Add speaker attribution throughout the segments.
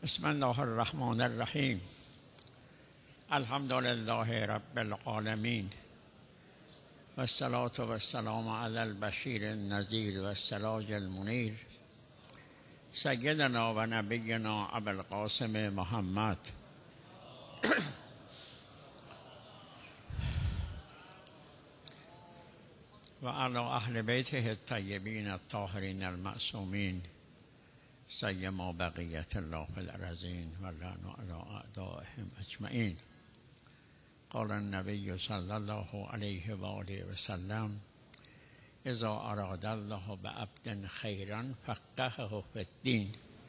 Speaker 1: بسم الله الرحمن الرحیم. الحمد لله رب العالمین و الصلاة و السلام علی البشیر النذیر و السراج المنیر سیدنا و نبینا ابوالقاسم محمد و علی اهل بیته الطیبین الطاهرین المعصومین سیما بقیت الله فی الارضین و لعن علی اعدائهم اجمعین. قال النبی صلی الله علیه و آله و سلم: اذا اراد الله بعبد خیرا فقهه فی الدین.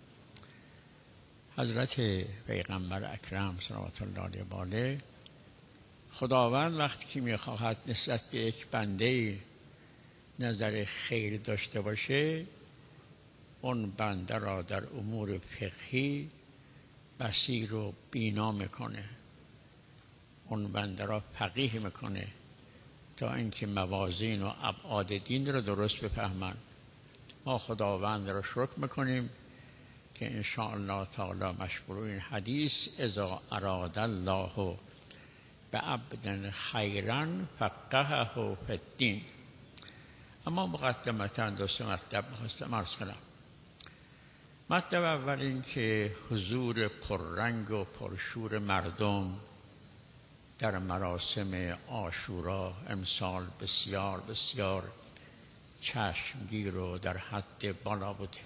Speaker 1: حضرت پیغمبر اکرم صلوات الله علیه خداوند وقتی که میخواهد نسبت به یک بنده نظر خیر داشته باشه، اون بنده را در امور فقهی بصیر و بینا میکنه، اون بنده را فقیه میکنه تا اینکه موازین و ابعاد دین را درست بفهمند. ما خداوند را شکر میکنیم که ان شاء الله تعالی مشمول این حدیث اذا اراد الله بعبد خیرا فقهه فی الدین. اما مقدمتا دو سه مطلب میخواستم عرض کنم. مطلب اول این که حضور پررنگ و پرشور مردم در مراسم عاشورا امسال بسیار بسیار چشمگیر و در حد بالا بوده.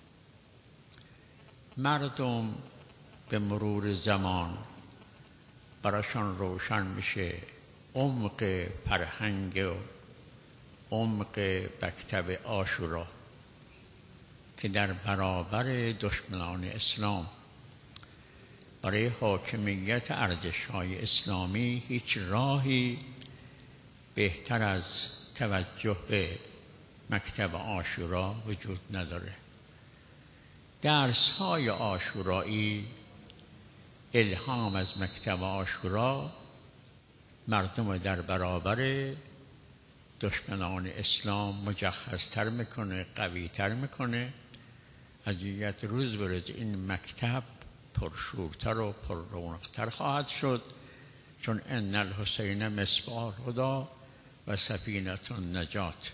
Speaker 1: مردم به مرور زمان براشان روشن میشه عمق فرهنگ و عمق مکتب عاشورا که در برابر دشمنان اسلام برای حاکمیت ارزش‌های اسلامی هیچ راهی بهتر از توجه به مکتب عاشورا وجود نداره. درس‌های عاشورایی الهام از مکتب عاشورا مردم در برابر دشمنان اسلام مجهزتر میکنه، قویتر میکنه. از جهت روز به روز این مکتب پرشورتر و پررونقتر خواهد شد، چون ان الحسین مصباح الهدی و سفینة النجات.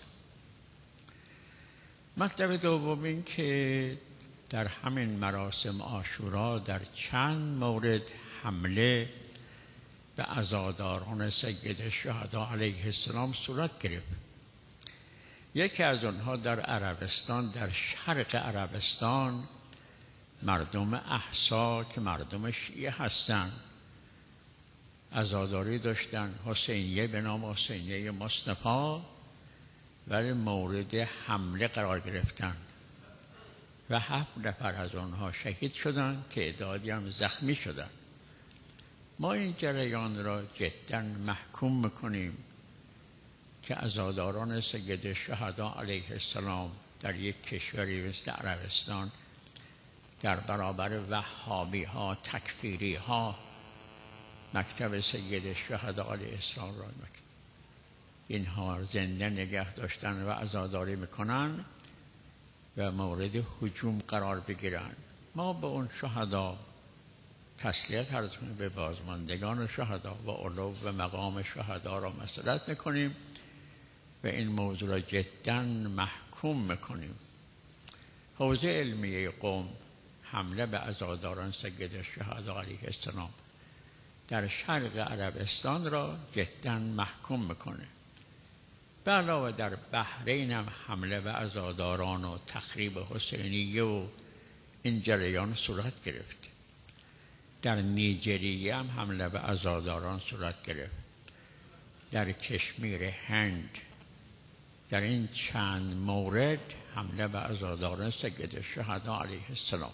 Speaker 1: مطلب دوم این که در همین مراسم عاشورا در چند مورد حمله به عزاداران سید الشهدا علیه السلام صورت گرفت. یکی از آنها در عربستان، در شرق عربستان، مردم احسا که مردم شیعه هستند عزاداری داشتن، حسینیه به نام حسینیه مصطفی، ولی مورد حمله قرار گرفتن و 7 نفر از آنها شهید شدند، تعدادی هم زخمی شدند. ما این جریان را جدا محکوم میکنیم که عزاداران سید الشهدا علیه السلام در یک کشوری مثل عربستان در برابر وهابی ها، تکفیری ها مکتب سید الشهدا علیه السلام را اینها زنده نگه داشتن و عزاداری میکنن و مورد هجوم قرار بگیرن. ما به اون شهدا تسلیت عرض کنیم، به بازماندگان شهدا و علو و مقام شهدا را مسئلت میکنیم و این موضوع را جدا محکوم میکنیم. حوزه علمیه قم حمله به عزاداران سید الشهدا علیه السلام در شرق عربستان را جدا محکوم میکنه. به علاوه در بحرین هم حمله به عزاداران و تخریب حسینیه و این جریان صورت گرفت. در نیجریه هم حمله به عزاداران صورت گرفت. در کشمیر هند در این چند مورد حمله به عزاداران سید الشهدا علیه السلام.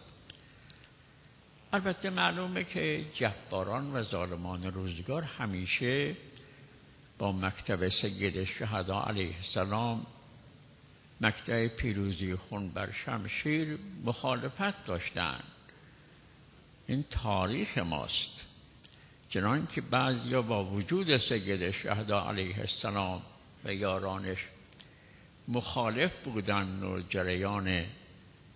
Speaker 1: البته معلومه که جباران و ظالمان روزگار همیشه با مکتب سید الشهدا علیه السلام، مکتب پیروزی خون بر شمشیر، مخالفت داشتند. این تاریخ ماست. چنان که بعضیا با وجود سید الشهدا علیه السلام و یارانش مخالف بودن و جریان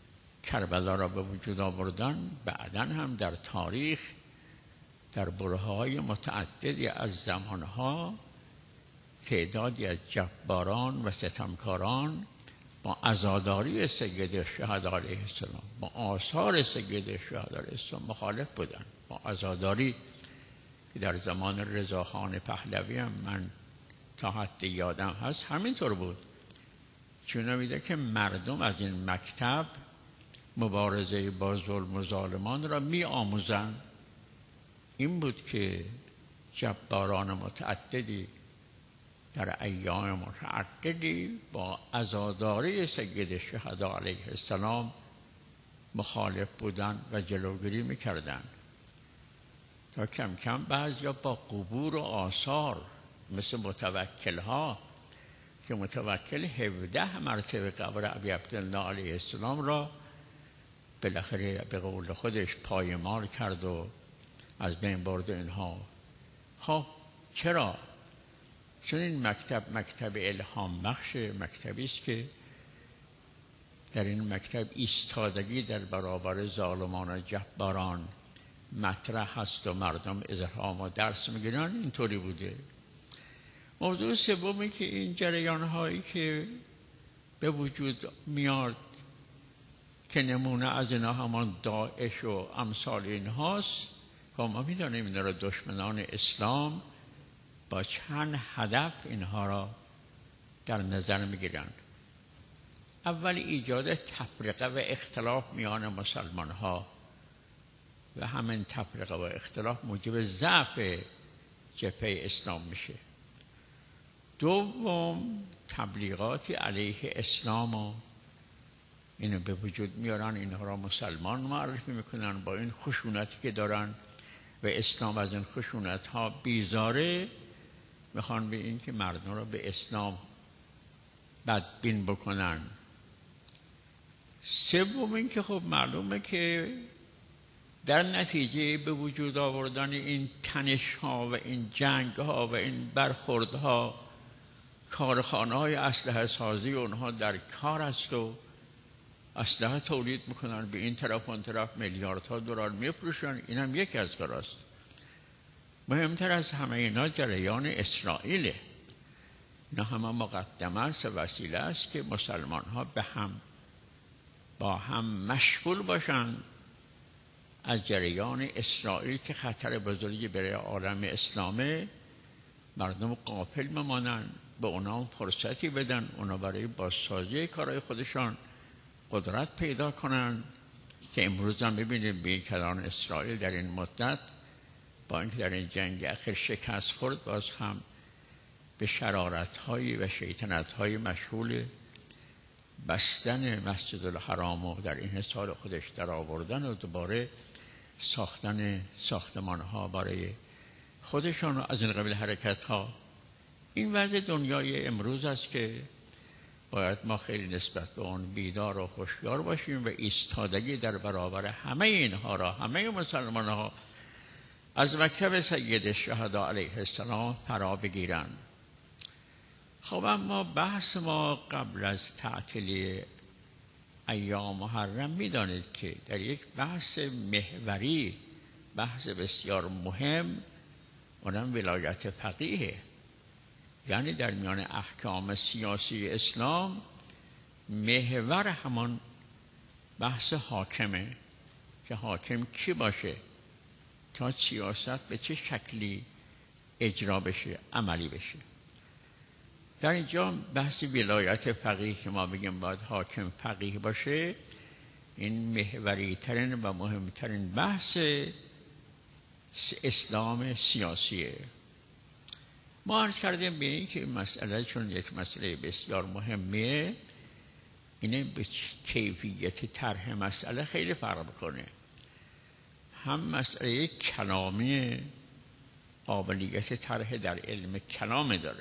Speaker 1: کربلا را به وجود آوردن، بعداً هم در تاریخ در برهه‌های متعددی از زمانها تعدادی از جباران و ستمکاران با عزاداری سید الشهدا علیه السلام، با آثار سید الشهدا علیه السلام مخالف بودند. با عزاداری که در زمان رضاخان پهلوی هم من تا حد یادم هست همینطور بود، چون میده که مردم از این مکتب مبارزه با ظلم و ظالمان را می آموزند. این بود که جباران متعددی در ایام متعددی با عزاداری سید الشهدا علیه السلام مخالف بودند و جلوگیری میکردند، تا کم کم بعضیا با قبور و آثار مثل متوکل ها که متوکل 17 مرتبه قبر ابی عبدالله علیه السلام را بالاخره به قول خودش پایمال کرد و از بین برد اینها. خب چرا؟ چون این مکتب الهام بخش مکتبی است که در این مکتب ایستادگی در برابر ظالمان و جباران مطرح هست و مردم الهام و درس میگیرن. اینطوری بوده. موضوع سومی که این جریان هایی که به وجود میاد که نمونه از اینا همان داعش و امثال این هاست که ما میدانیم این را دشمنان اسلام با چند هدف اینها را در نظر میگیرند. اول ایجاد تفرقه و اختلاف میان مسلمان ها و همین تفرقه و اختلاف موجب ضعف جبهه اسلام میشه. دوم تبلیغاتی علیه اسلام و اینو به وجود میارن، اینها را مسلمان معرفی میکنن با این خشونتی که دارن و اسلام از این خشونت ها بیزاره، میخوان به این که مردم را به اسلام بدبین بکنن. سوم این که خب معلومه که در نتیجه به وجود آوردن این تنش ها و این جنگ ها و این برخورد ها کارخانه های اسلحه سازی اونها در کار است و اسلحه تولید میکنن، به این طرف اون طرف میلیاردها دلار میفروشن. این هم یکی از کاراست. مهمتر از همه اینا جریان اسرائیله. اینا همه مقدمه است و وسیله است که مسلمان ها با هم مشغول باشند از جریان اسرائیل که خطر بزرگی برای عالم اسلامه. مردم غافل بمانند، به اونا فرصتی بدن، اونا برای بازسازی کارهای خودشان قدرت پیدا کنند که امروز هم ببینیم به کلان اسرائیل در این مدت با اینکه در این جنگ اخیر شکست خورد، باز هم به شرارت‌های و شیطنت‌های مشغول بستن مسجد الحرام و در این سال خودش در آوردن و دوباره ساختن ساختمان‌ها برای خودشان و از این قبیل حرکت‌ها. این وضع دنیای امروز است که باید ما خیلی نسبت به اون بیدار و هوشیار باشیم و ایستادگی در برابر همه اینها را، همه مسلمان‌ها از مکتب سید الشهدا علیه السلام فرا بگیرند. خب اما بحث ما قبل از تعطیلی ایام محرم میدانید که در یک بحث محوری، بحث بسیار مهم، اونم ولایت فقیه، یعنی در میان احکام سیاسی اسلام محور همان بحث حاکمه که حاکم کی باشه تا سیاست به چه شکلی اجرا بشه، عملی بشه. در اینجا بحث ولایت فقیه که ما بگیم باید حاکم فقیه باشه، این محوری ترین و مهمترین بحث اسلام سیاسیه. ما عرض کردیم به این که مسئله چون یک مسئله بسیار مهمیه، اینه به کیفیت طرح مسئله خیلی فرق کنه. هم مسئله کلامی قابلیت طرح در علم کلام داره،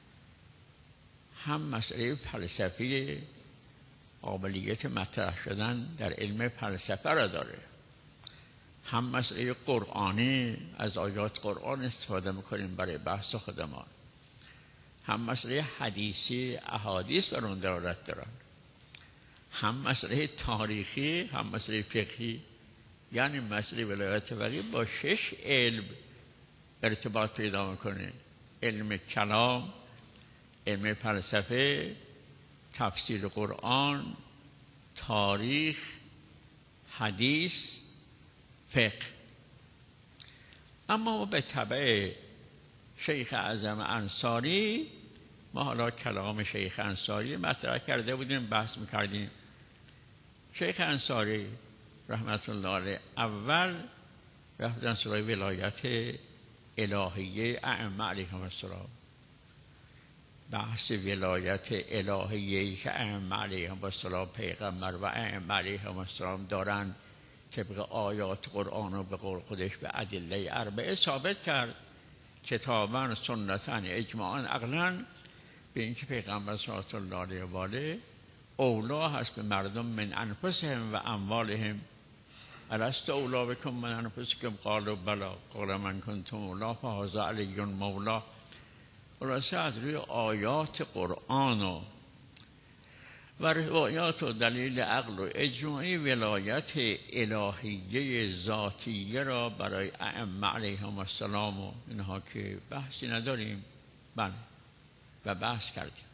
Speaker 1: هم مسئله فلسفی قابلیت مطرح شدن در علم فلسفه را داره، هم مسئله قرآنی از آیات قرآن استفاده میکنیم برای بحث خودمان، هم مسئله حدیثی احادیث بر اون دلالت دارن، هم مسئله تاریخی هم مسئله فقهی. یعنی مسئله ولایت فقیه با 6 علم ارتباط پیدا میکنه: علم کلام، علم فلسفه، تفسیر قرآن، تاریخ، حدیث، فقه. اما به تبع شیخ اعظم انصاری ما حالا کلام شیخ انصاری مطرح کرده بودیم، بحث میکردیم. شیخ انصاری رحمت الله علیه اول رفتن سراغ ولایت الهیه ائمه علیهم السلام. بحث ولایت الهیه که ائمه علیهم السلام پیغمبر و ائمه علیهم السلام دارن طبق آیات قرآن و به قول خودش به ادله اربعه ثابت کرد، کتابا، سنتا، اجماعا، عقلا، به اینکه پیغمبر صلی الله علیه و آله اولا هست به مردم من انفسهم و اموالهم. الست اولا بکم من انفسکم قالوا بلا قال من کنتم اولا فهذا علی مولا. خلاصه از روی آیات قرآن و روایات و دلیل عقل و اجماعی ولایت الهیه ذاتیه را برای ائمه علیهم السلام و اینها که بحثی نداریم بله و بحث کردیم.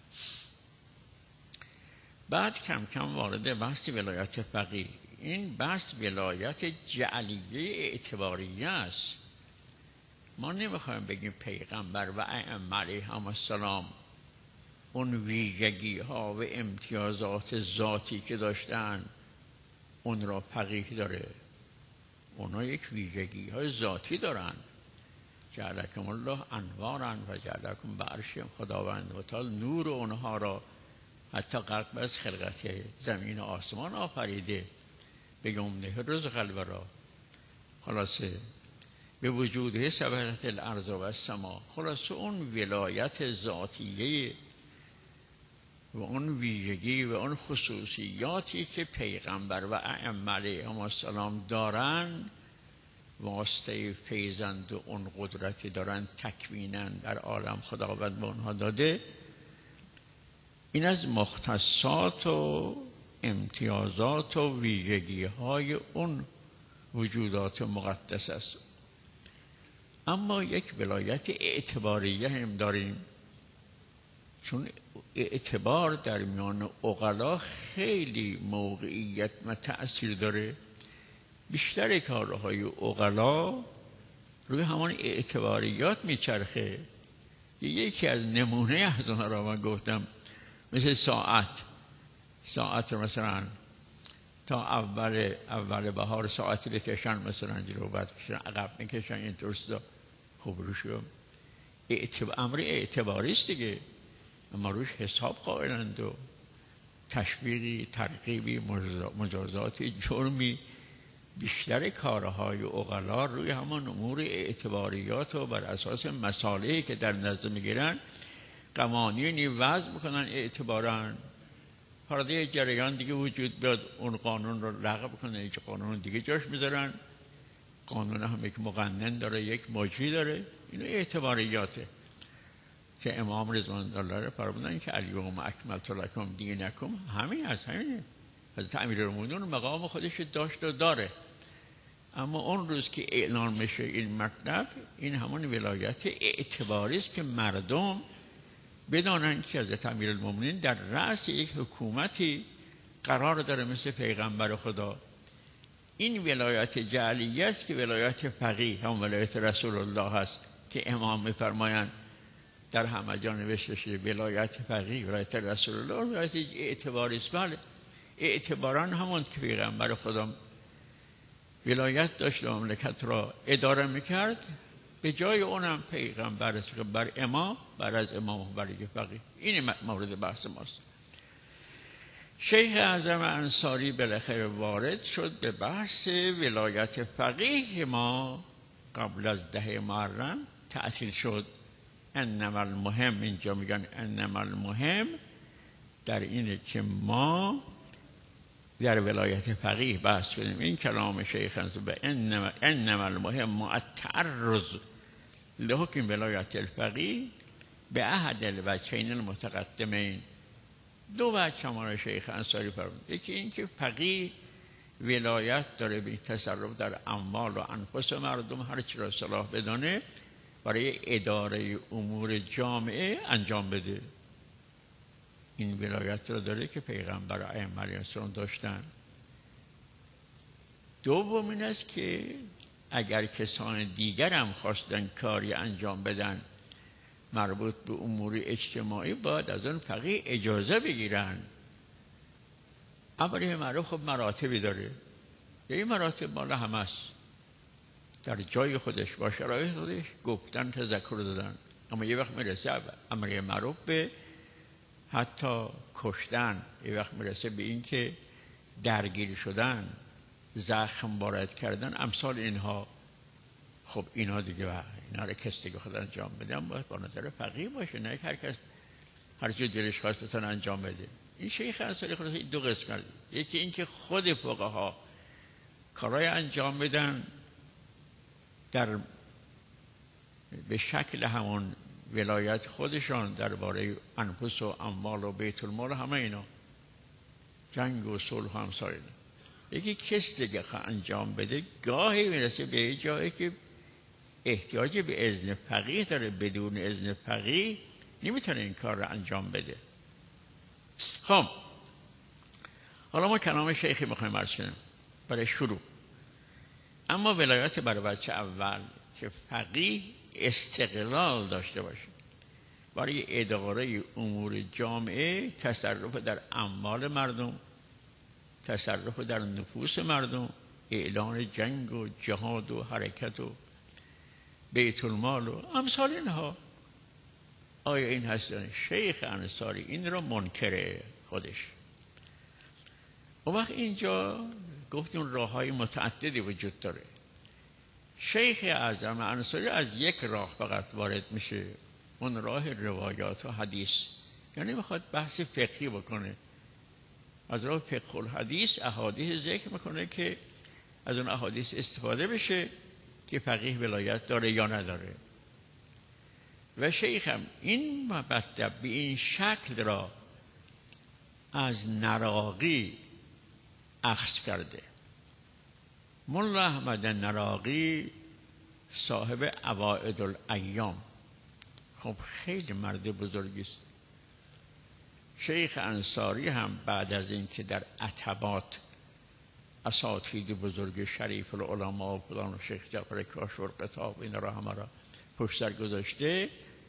Speaker 1: بعد کم کم وارد بحث ولایت فقیه. این بحث ولایت جعلیه اعتباریه است. ما نمیخوایم بگیم پیغمبر و ائمه علیهم السلام اون ویژگی ها و امتیازات ذاتی که داشتن اون را فقیه داره. اونا یک ویژگی های ذاتی دارن. جعلکم الله انوارا و جعلکم بعرشهم. خداوند متعال نور اونها را حتی قبل از خلقت زمین و آسمان آفریده. بگم نه رزق الورا. خلاصه به وجوده سبحت الارض و السما. خلاصه اون ولایت ذاتیه و اون ویژگی و اون خصوصیاتی که پیغمبر و ائمه علیهم السلام دارن واسطه فیضند و اون قدرتی دارن تکوینن در عالم خداوند به اونها داده. این از مختصات و امتیازات و ویژگی های اون وجودات مقدس است. اما یک ولایت اعتباریه هم داریم، چون اعتبار در میان عقلا خیلی موقعیت و تأثیر داره. بیشتر کارهای عقلا روی همان اعتباریات میچرخه. یکی از نمونه از اونها را من گفتم، مثل ساعت مثلا تا اول بهار ساعت بکشن مثلا جلو، بعد کشن عقب میکشن، این درسته خوب روشو امر اعتباری است دیگه. اما روش حساب قائلند و تشویقی، ترغیبی، مجازاتی، جرمی. بیشتر کارهای عقلا روی همان امور اعتباریات و بر اساس مصالحی که در نظر میگیرن قوانینی وضع میکنن اعتبارا. فردا جریان دیگه وجود بیاد اون قانون رو لغو کنه، یک قانون دیگه جاش میذارن. قانون هم یک مقنن داره، یک مجری داره. اینو اعتباریاته که امام رضوان الله فرمودن که الیوم اکملت لکم دینکم. همین از همینه. حضرت امیرالمومنین مقام خودش داشت و داره. اما اون روز که اعلان میشه این مطلب، این همون ولایت اعتباری است که مردم بدانن که حضرت امیرالمومنین در رأس یک حکومتی قرار داره مثل پیغمبر خدا. این ولایت جعلیه است که ولایت فقیه هم ولایت رسول الله هست که امام میفرمایند در همه جا نوشته شده ولایت فقیه ولایت رسول الله ولایت اعتباری است. بله اعتبارا همون که پیغمبر خدا ولایت داشت و مملکت را اداره میکرد، به جای اونم پیغمبر بر امام، بر از امام بر فقیه. این مورد بحث ماست. شیخ اعظم انصاری بالاخره وارد شد به بحث ولایت فقیه. ما قبل از 10 محرم تعطیل شد. انما المهم، اینجا میگن انما المهم در اینه که ما در ولایت فقیه بحث کنیم. این کلام شیخ انصاری انما المهم التعرض لحکم ولایت الفقیه به احد الوجهین المتقدمین. دو وجه همون شیخ انصاری فرمود. یکی این که فقیه ولایت داره به تصرف در اموال و انفس مردم، هر چی را صلاح بدانه برای اداره امور جامعه انجام بده. این ولایت را داره که پیغمبر ائمه علیهم السلام داشتن. دوم این است که اگر کسان دیگر هم خواستن کاری انجام بدن مربوط به امور اجتماعی، باید از اون فقیه اجازه بگیرن. امر معروف خب مراتبی داره، این مراتب مال همه است، در جای خودش با شرایط خودش گفتن، تذکر دادن. اما یه وقت میرسه امر معروف به حتی کشتن، یه وقت میرسه به این که درگیر شدن، زخم وارد کردن، امثال اینها. خب اینا دیگه اینا رو کس دیگه خود انجام بده، باید با نظر فقیه باشه، نه هر کس هر چه دلش خواست بتونه انجام بده. این شیخ انصاری خودش دو قسم کرد. یکی این که خود فقها کارای انجام بدن در به شکل همون ولایت خودشان درباره انفس و اموال و بیت المال، همه اینا، جنگ و صلح و همسایه. یکی کس دیگه انجام بده، گاهی میرسه به جایی که احتیاج به اذن فقیه داره، بدون اذن فقیه نمیتونه این کار رو انجام بده. خب حالا ما کلام شیخی میخوایم عرض کنیم برای شروع. اما ولایت برای بچه اول که فقیه استقلال داشته باشه برای اداره امور جامعه، تصرف در اموال مردم، تصرف در نفوس مردم، اعلان جنگ و جهاد و حرکت و بیت المال و امثال اینها. آیا این هستن؟ شیخ انصاری این را منکره خودش. اون وقت اینجا گفتیم راه های متعددی وجود داره. شیخ اعظم انصاری از یک راه فقط وارد میشه، اون راه روایات و حدیث، یعنی میخواد بحث فقهی بکنه. از راه فقه الحدیث احادیث ذکر میکنه که از اون احادیث استفاده بشه که فقیه ولایت داره یا نداره. و شیخ هم این مطلب به این شکل را از نراقی اخذ کرده. ملا احمد نراقی صاحب عوائد الایام، خب خیلی مرد بزرگی است. شیخ انصاری هم بعد از این که در عتبات اساتید بزرگ شریف العلماء و فلان و شیخ جعفر کاشور قطاب این را همه را پشت سر گذاشته،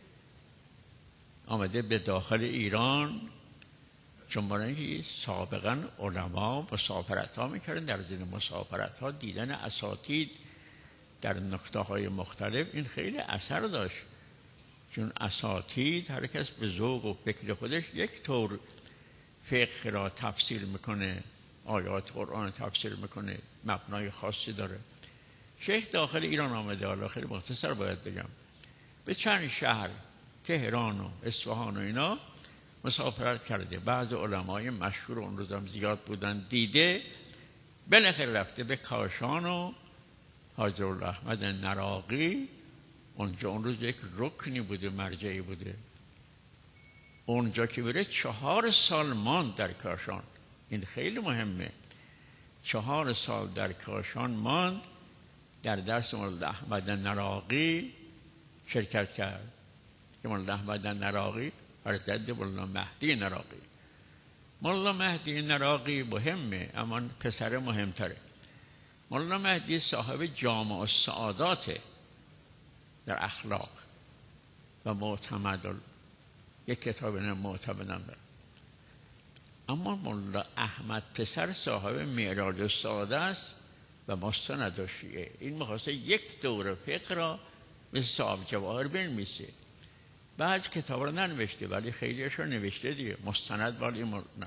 Speaker 1: آمده به داخل ایران، چون برای اینکه سابقا علما مسافرت ها میکردن، در زیر مسافرت ها دیدن اساتید در نقطه های مختلف این خیلی اثر داشت. چون اساتید هر کس به ذوق و فکر خودش یک طور فقه را تفسیر میکنه، آیات قرآن تفسیر میکنه، مبنای خاصی داره. شیخ داخل ایران آمده، حالا خیلی مختصر باید بگم، به چند شهر، تهران و اصفهان و اینا مسافرت کرده. بعض علمای مشهور اون روز هم زیاد بودن، دیده. بالاخره رفته به کاشان و حاج احمد نراقی، اونجا اون روز یک رکنی بوده، مرجعی بوده. اونجا که بره 4 سال ماند در کاشان. این خیلی مهمه. 4 سال در کاشان ماند، در درس مولا احمد نراقی شرکت کرد. که مولا احمد نراقی فرزند مولا مهدی نراقی. مولا مهدی نراقی مهمه، اما پسر مهمتره. مولا مهدی صاحب جامع السعادات در اخلاق و معتمد، یک کتاب معتمدم داره. اما مولا احمد پسر صاحب معراج السعاده است و مستند الشیعه. این می‌خواسته یک دوره فقه را مثل صاحب جواهر بنویسه. بعض کتاب را ننوشته ولی خیلیش را نوشته دیگه، مستند ولی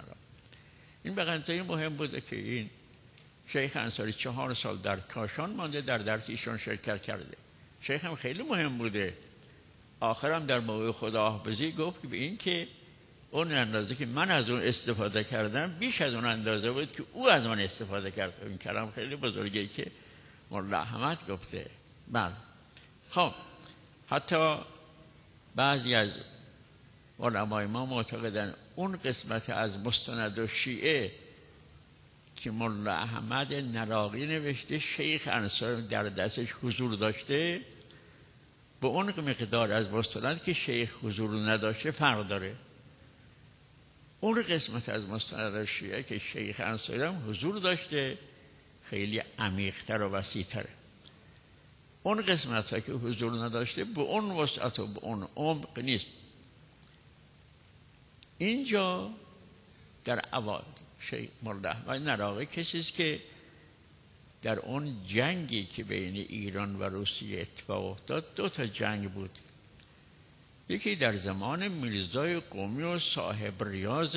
Speaker 1: این به قضیه مهم بوده که این شیخ انصاری 4 سال در کاشان مانده، در درس ایشان شرکت کرده. شیخ هم خیلی مهم بوده. آخرم در موقع خداحافظی گفت که به این که اون اندازه که من از اون استفاده کردم بیش از اون اندازه بود که او از من استفاده کرد. این کلام خیلی بزرگی که مولا احمد گفته. بله. خب حتی بعضی از علمای ما معتقدن اون قسمت از مستند و شیعه که ملا احمد نراقی نوشته شیخ انصاری در دستش حضور داشته، با اون مقدار از مستند که شیخ حضور نداشته فرق داره. اون قسمت از مستند شیعه که شیخ انصاری هم حضور داشته خیلی عمیق‌تر و وسیع‌تره. اون قسمت ها که حضور نداشته به اون وسعت و به اون عمق نیست. اینجا در اواد شیخ ملا احمد نراقی کسی است که در اون جنگی که بین ایران و روسیه اتفاق افتاد، 2 تا جنگ بود. یکی در زمان میرزای قمی و صاحب ریاض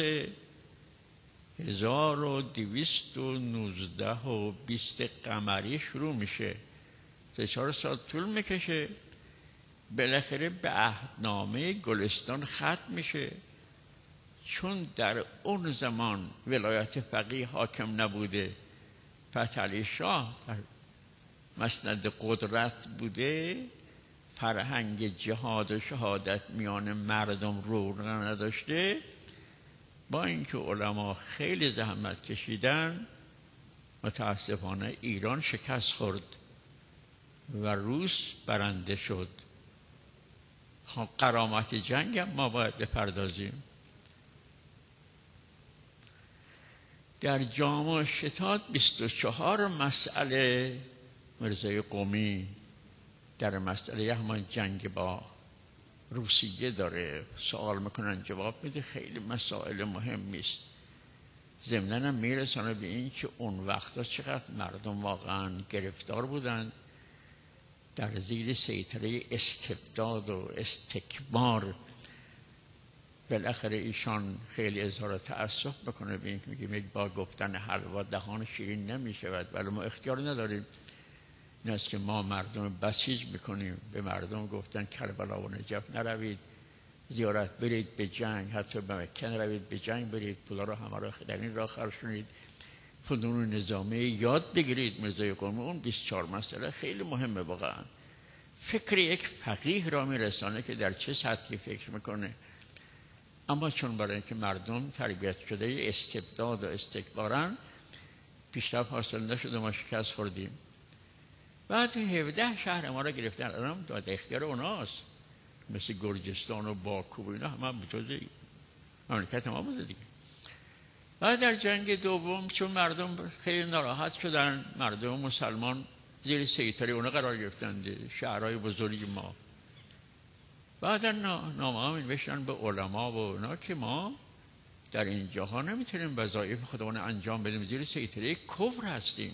Speaker 1: 1219 و 20 قمری شروع میشه، 3-4 سال طول میکشه، بالاخره به عهدنامه گلستان ختم میشه. چون در اون زمان ولایت فقیه حاکم نبوده، فتحعلی شاه در مسند قدرت بوده، فرهنگ جهاد و شهادت میان مردم رو نداشته. با اینکه علما خیلی زحمت کشیدن، متاسفانه ایران شکست خورد و روس برنده شد. خب غرامت جنگ هم ما باید بپردازیم. در جام شتات 24 مسئله میرزای قمی در مسئله همان جنگ با روسیه داره، سوال میکنن جواب میده، خیلی مسائل مهمی است. ضمناً هم میرسانه به این که اون وقتا چقدر مردم واقعا گرفتار بودن در زیر سیطره استبداد و استکبار. بالاخره ایشان خیلی اظهار تأسف بکنه به این که میگه با گفتن حلوا دهان شیرین نمیشود، ولی ما اختیار نداریم. این است که ما مردم بسیج میکنیم. به مردم گفتن کربلا و نجف نروید، زیارت برید به جنگ، حتی به مکه نروید به جنگ برید، پولا رو همه رو در این راه خرج کنید، فنون نظامی یاد بگیرید. میرزای قمی اون 24 مسئله خیلی مهمه واقعا. فکر یک فقیه را میرسانه که در چه سطحی فکر میکنه. اما چون برای اینکه مردم تربیت شده استبداد و استکبارن، پیشرفت حاصل نشده، ما شکست خوردیم. بعد 17 شهر ما را گرفتن، الان داد اختیار اوناست، مثل گرجستان و باکو و اینا همه جزء مملکت ما بوده دیگه. بعد در جنگ دوم چون مردم خیلی ناراحت شدن، مردم مسلمان زیر سیطره اونا قرار گرفتن، شهرهای بزرگی ما. بعد نامه ها نوشتن به علما و اونا که ما در این جاها نمیتونیم وظایف خودمون انجام بدیم، زیر سیطره کفر هستیم.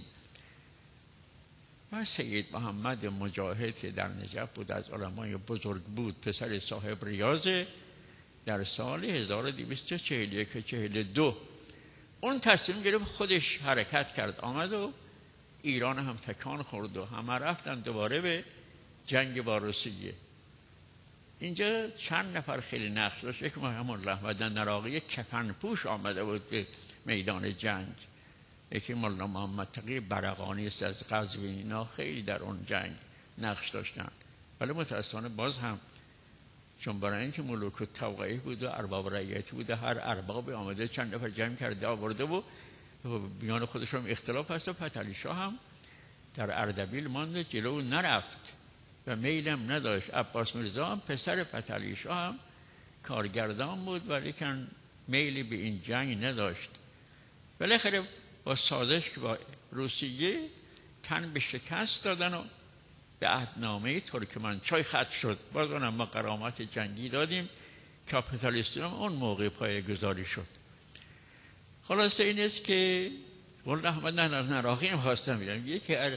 Speaker 1: و سید محمد مجاهد که در نجف بود، از علمای بزرگ بود، پسر صاحب ریاض، در سال 1241-42 اون تصمیم گرفت خودش حرکت کرد، آمد و ایران هم تکان خورد و همه رفتن دوباره به جنگ با روسیه. اینجا چند نفر خیلی نقش داشت. یک ملا احمد نراقی کفن پوش آمده بود به میدان جنگ. یکی مولانا محمد تقی برقانی است از قزوین. اینا خیلی در اون جنگ نقش داشتن، ولی متاسفانه باز هم چون برای اینکه ملوک التوقیع بود و ارباب رعیتی بود، هر ارباب آمده چند نفر جمع کرده آورده و بیان خودش هم اختلاف هست. و فتحعلی شاه هم در اردبیل ماند، جلو نرفت و میلم نداشت. عباس میرزا هم پسر فتحعلی شاه هم کارگردان بود، ولی کن میلی به این جنگ نداشت. بالاخره با سازش که با روسیه تن به شکست دادن و به عهدنامه ترکمنچای ختم شد. باز اونم ما غرامت جنگی دادیم، کاپیتالیستان هم اون موقع پایه‌گذاری شد. خلاصه این است که مولانا احمد نراقی هم خواستم بگم یکی از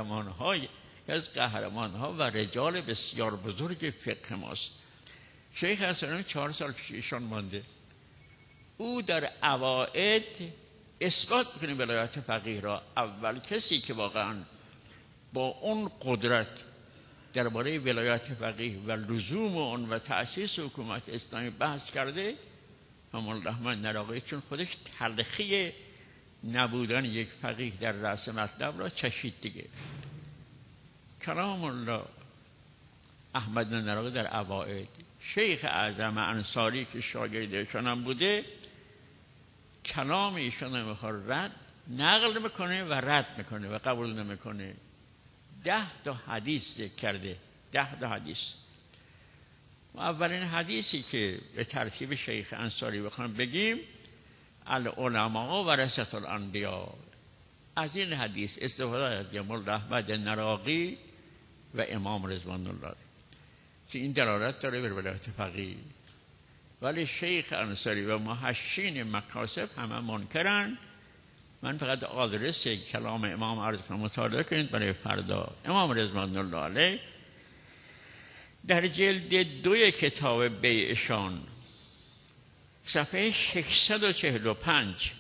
Speaker 1: قهرمان‌ها و رجال بسیار بزرگ فقه ماست. شیخ حسنی 4 سال پیش ایشان مانده. او در اوائد اثبات می‌کنه ولایت فقیه را. اول کسی که واقعاً با اون قدرت درباره ولایت فقیه و لزوم اون و تأسیس حکومت اسلامی بحث کرده مولانا احمد نراقی، چون خودش تلخی نبودن یک فقیه در رأس مطلب را چشید دیگه. کلام الله احمد نراقی در عوائد، شیخ اعظم انصاری که شاگردشان هم بوده، کلام ایشان رو میخواد نقل میکنه و رد میکنه و قبول نمیکنه. 10 تا حدیث ذکر کرده، 10 تا حدیث. اولین حدیثی که به ترتیب شیخ انصاری بخوام بگیم، العلماء ورثة الانبیاء. از این حدیث استفاده کرد مولا احمد نراقی و امام رضوان الله که این دلالت داره بر ولایت فقیه. ولی شیخ انصاری و محشین مکاسب همه منکرن. من فقط آدرس کلام امام عرض کنم، مطالعه کنید برای فردا. امام رضوان الله علیه در جلد 2 کتاب بیعشان صفحه 645،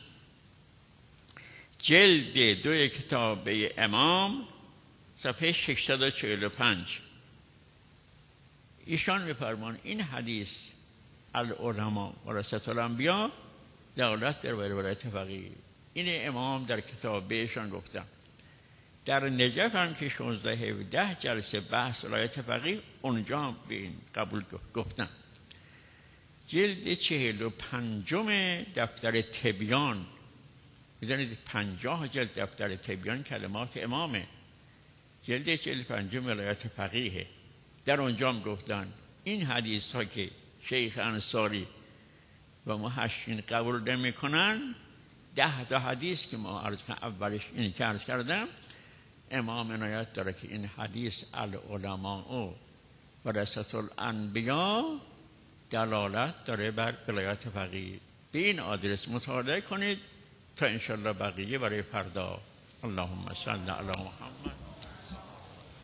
Speaker 1: جلد 2 کتاب بیع امام صفحه 645، ایشان می‌فرمان این حدیث العلماء ورثة الانبیاء دلالت در ولایت فقیه. این امام در کتاب بیعشان گفتن. در نجف هم که 16-17 جلسه بحث ولایت فقیه، اونجا هم به این قبول گفتن. جلد 45 دفتر تبیان، می‌دونید 50 جلد دفتر تبیان کلمات امامه، جلد 45 ولایت فقیه، در اونجا هم گفتن این حدیث ها که شیخ انصاری و محشین قبول نمی‌کنن، 10 تا حدیث که ما عرض کردم، اولش این که عرض کردم، امام عنایت داره که این حدیث العلماء ورثة الانبیاء دلالت داره بر ولایت فقیه. به این آدرس مطالعه کنید تا انشالله بقیه برای فردا. اللهم صل علی محمد.